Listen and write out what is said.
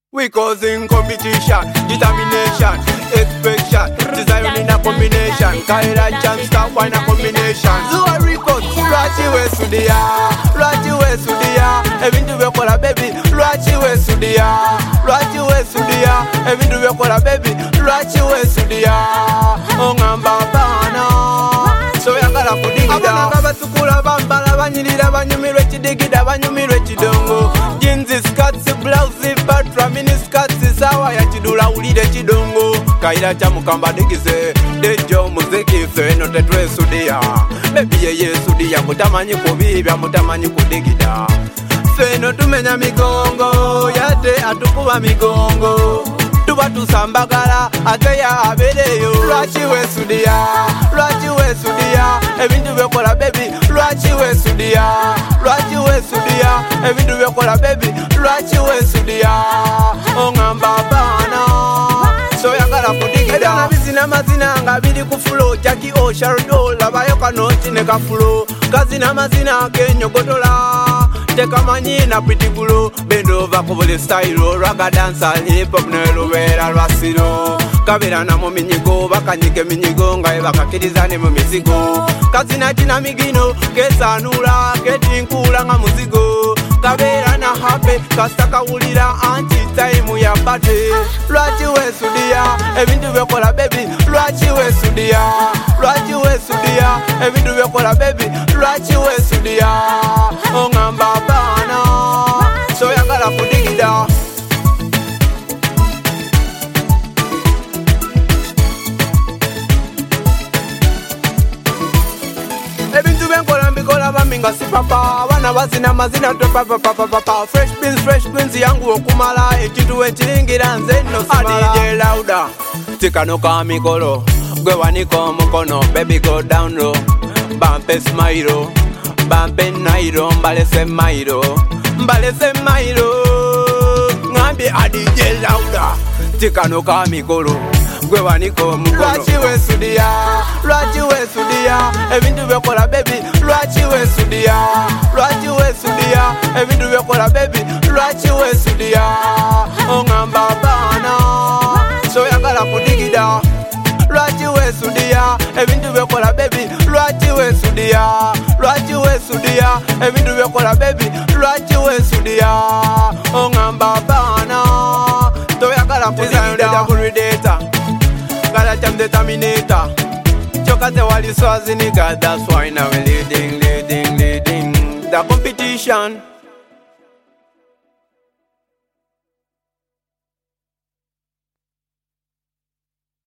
We causing competition, determination, expectation, design in a combination, Kaira chance stop in a combination. Zua records, Rachi Wesudia, Rachi Wesudia, even to work on a baby, Rachi Wesudia, Rachi Wesudia, even to work on a baby, Rachi Wesudia, Ongamba Bana. So we are gonna put it down. Abasukula bambala banyirira banyumirwe kidigida banyumirwe kidongo. Jeans skirts blouse patra mini skirts sawa ya kidula ulide kidongo. Kaira cha mukamba digize dejo muziki fe no tetwe sudia. Baby ye sudia mutamanyi kubibya mutamanyi kudigida. Fe no tumenya migongo yate atukuba migongo. Tuba tusambagala ateya abereyo. Rachi Wesudia, Rachi Wesudia, ebintu byekola baby. Rachi Wesudia, Rachi Wesudia, ebintu byekola baby. Rachi Wesudia, ongamba bana. So yagala kudigida na bizina mazina nga bili ku flow. Jackie O Shardo labayo kanoti ne ka flow. Kazina mazina kenyogotola. Teka manyina pretty gulo. Bend over kubule style. Raga dancer hip hop nelo vera rasino. Kabira na mu minyigo bakanyike minyigo nga bakakirizane mu mizigo. Kazina tina migino kesanula ketinkula nga muzigo. Kabira na happy kasaka ulira anti time ya bate. Rachi Wesudia, ebintu byekola baby. Rachi Wesudia, Rachi Wesudia, ebintu byekola baby. Rachi Wesudia, ongamba bana. So yagala kudigida. Ebintu byenkola mbikola baminga si papa. Wana bazina mazina to papa. Fresh prince yangu okumala. Ekintu ekiringira nze no simala. DJ Louda tikano ka mikolo. Gwe waniko mukono. Baby go down low. Bampe smile. Bampe nairo. Mbalese mairo. Mbalese mairo. Ngambi a DJ Louda tikano ka mikolo. Gwe waniko mukono. Rachi Wesudia, Rachi Wesudia, ebintu byekola baby. Rachi Wesudia, Rachi Wesudia, ebintu byekola baby. Rachi Wesudia, ongamba bana. So yagala kudigida. Rachi Wesudia, ebintu byekola baby. Rachi Wesudia, Rachi Wesudia, ebintu byekola baby. Rachi Wesudia, ongamba bana. So yagala kudigida. Gotta jam the terminator. Chokate wali swazi nigga. That's why now we leading the competition.